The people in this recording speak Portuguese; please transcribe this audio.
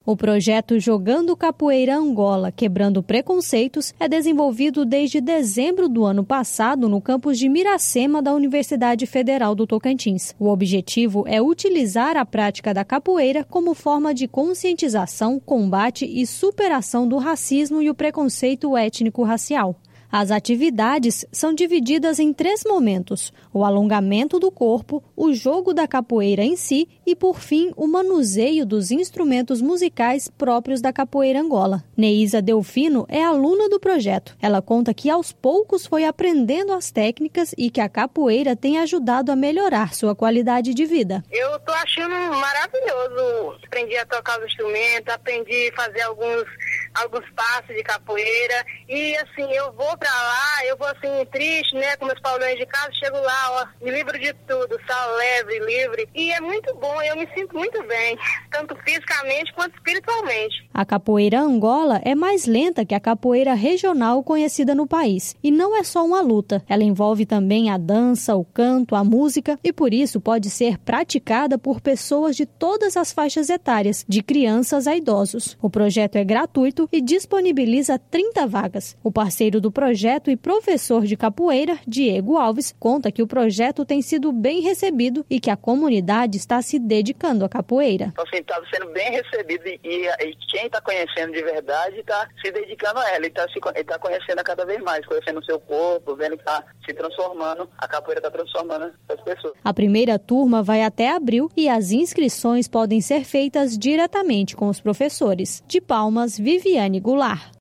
O projeto Jogando Capoeira Angola, Quebrando Preconceitos, é desenvolvido desde dezembro do ano passado no campus de Miracema da Universidade Federal do Tocantins. O objetivo é utilizar a prática da capoeira como forma de conscientização, combate e superação do racismo e o preconceito étnico-racial. As atividades são divididas em 3 momentos: o alongamento do corpo, o jogo da capoeira em si e, por fim, o manuseio dos instrumentos musicais próprios da capoeira Angola. Neísa Delfino é aluna do projeto. Ela conta que aos poucos foi aprendendo as técnicas e que a capoeira tem ajudado a melhorar sua qualidade de vida. Eu tô achando maravilhoso. Aprendi a tocar os instrumentos, aprendi a fazer alguns passos de capoeira e assim, eu vou pra lá, eu vou assim triste, né, com meus problemas de casa, chego lá, ó, me livro de tudo, só leve, livre, e é muito bom, eu me sinto muito bem, tanto fisicamente quanto espiritualmente. A capoeira Angola é mais lenta que a capoeira regional conhecida no país, e não é só uma luta, ela envolve também a dança, o canto, a música, e por isso pode ser praticada por pessoas de todas as faixas etárias, de crianças a idosos. O projeto é gratuito e disponibiliza 30 vagas. O parceiro do projeto e professor de capoeira, Diego Alves, conta que o projeto tem sido bem recebido e que a comunidade está se dedicando à capoeira. Então, assim, está sendo bem recebido e quem está conhecendo de verdade está se dedicando a ela. Ele está conhecendo a cada vez mais, conhecendo o seu corpo, vendo que está se transformando, a capoeira está transformando as pessoas. A primeira turma vai até abril e as inscrições podem ser feitas diretamente com os professores. De Palmas, Viviane Goulart.